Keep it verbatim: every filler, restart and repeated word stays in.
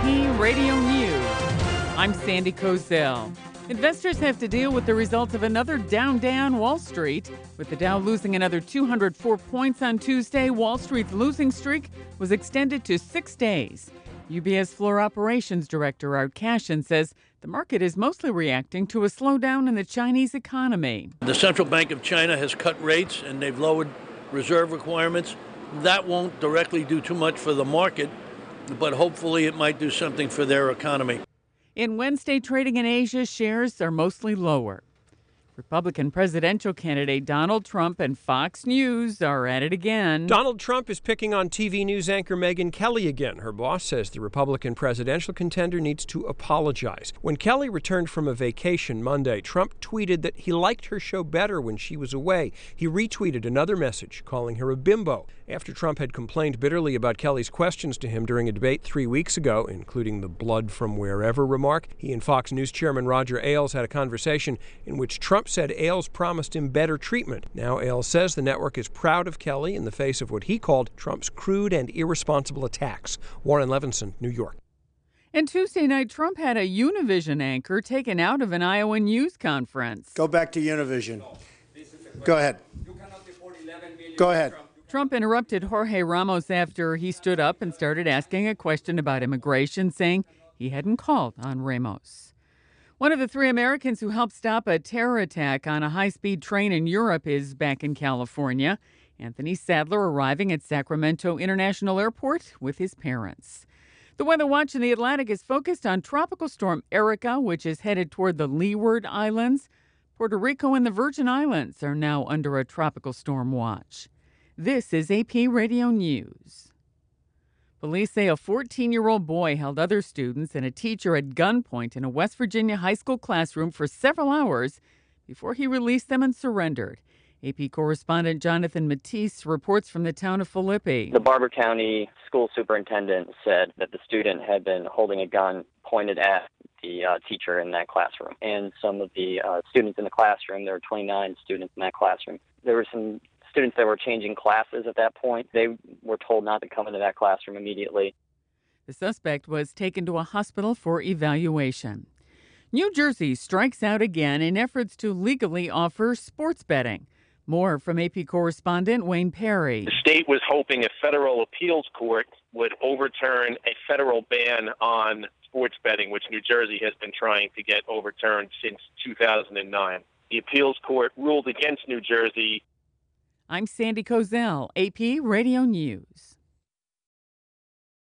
P Radio News. I'm Sandy Kozel. Investors have to deal with the results of another down day on Wall Street. With the Dow losing another two hundred four points on Tuesday, Wall Street's losing streak was extended to six days. U B S Floor Operations Director Art Cashin says the market is mostly reacting to a slowdown in the Chinese economy. The Central Bank of China has cut rates and they've lowered reserve requirements. That won't directly do too much for the market, but hopefully it might do something for their economy. In Wednesday trading in Asia, shares are mostly lower. Republican presidential candidate Donald Trump and Fox News are at it again. Donald Trump is picking on T V news anchor Megyn Kelly again. Her boss says the Republican presidential contender needs to apologize. When Kelly returned from a vacation Monday, Trump tweeted that he liked her show better when she was away. He retweeted another message calling her a bimbo. After Trump had complained bitterly about Kelly's questions to him during a debate three weeks ago, including the blood from wherever remark, he and Fox News chairman Roger Ailes had a conversation in which Trump said Ailes promised him better treatment. Now Ailes says the network is proud of Kelly in the face of what he called Trump's crude and irresponsible attacks. Warren Levinson, New York. And Tuesday night, Trump had a Univision anchor taken out of an Iowa news conference. Go back to Univision. Go ahead. Go ahead. Trump interrupted Jorge Ramos after he stood up and started asking a question about immigration, saying he hadn't called on Ramos. One of the three Americans who helped stop a terror attack on a high-speed train in Europe is back in California. Anthony Sadler arriving at Sacramento International Airport with his parents. The Weather Watch in the Atlantic is focused on Tropical Storm Erica, which is headed toward the Leeward Islands. Puerto Rico and the Virgin Islands are now under a tropical storm watch. This is A P Radio News. Police say a fourteen-year-old boy held other students and a teacher at gunpoint in a West Virginia high school classroom for several hours before he released them and surrendered. A P correspondent Jonathan Matisse reports from the town of Philippi. The Barber County school superintendent said that the student had been holding a gun pointed at the uh, teacher in that classroom. And some of the uh, students in the classroom, there were twenty-nine students in that classroom, there were some students that were changing classes at that point. They were told not to come into that classroom immediately. The suspect was taken to a hospital for evaluation. New Jersey strikes out again in efforts to legally offer sports betting. More from A P correspondent Wayne Perry. The state was hoping a federal appeals court would overturn a federal ban on sports betting, which New Jersey has been trying to get overturned since two thousand nine. The appeals court ruled against New Jersey. I'm Sandy Kozel, A P Radio News.